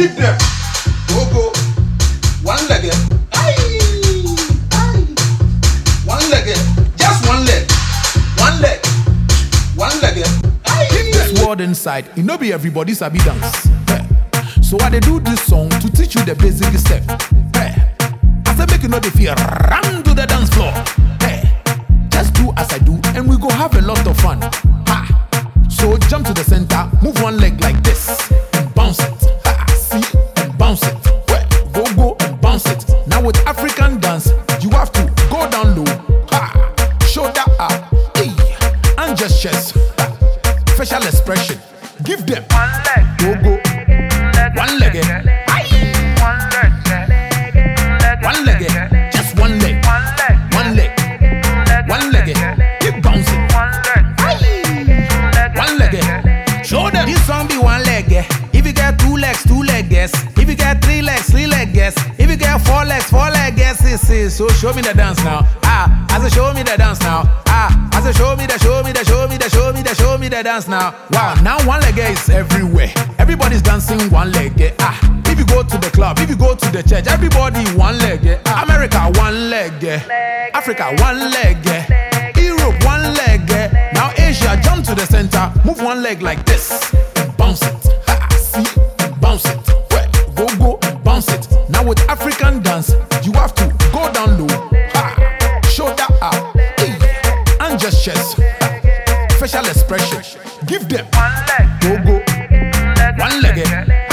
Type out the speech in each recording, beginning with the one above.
Keep them. Go. One leg. One leg. Just one leg. One leg. One leg. Keep this word inside. It no be everybody sabi dance. So I dey do this song to teach you the basic step. I say make you know the fear. Run to the dance floor. Just do as I do, and we go have a lot of fun. So jump to the center, move one leg like this, and bounce it. See, and bounce it. Go and bounce it. Now with African dance, you have to go down low, shoulder up, and just chest. Facial expression. Give them One leg. go. One leg. One leg. Just one leg. One leg. One leg. Keep bouncing. One leg. Show them. This song be one leg. If you get two legs, yes. If you get three legs, yes. If you get four legs, yes. So show me the dance now. I say show me the dance now. I say show me the dance now. Wow, now one leg is everywhere. Everybody's dancing one leg. If you go to the club, if you go to the church, everybody one leg. America one leg. Africa one leg. Europe one leg. Now Asia, jump to the center, move one leg like this, and bounce it. See, and bounce it. Go and bounce it. Now with African dance, you have to go down low, shoulder up, and just chest. Facial expression. Give them go. One leg.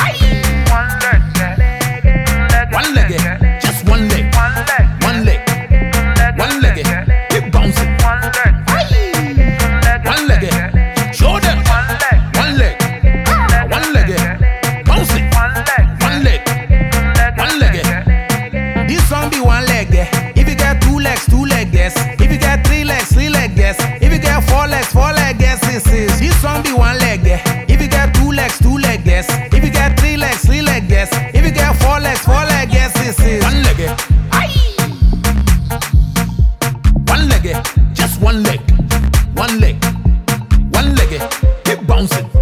One leg. Just one leg. One leg. One leg. Keep bouncing. One leg. Show them. One leg. One leg. Bouncing. One leg. One leg. This song be one leg. If you get two legs, yes. If you get three legs, yes. If you get four legs, yes. This song be one leg. If you get two legs, yes. If you get three legs, yes. If you get four legs, yes. One leg. One leg. Just one leg. One leg. One leg. Keep bouncing.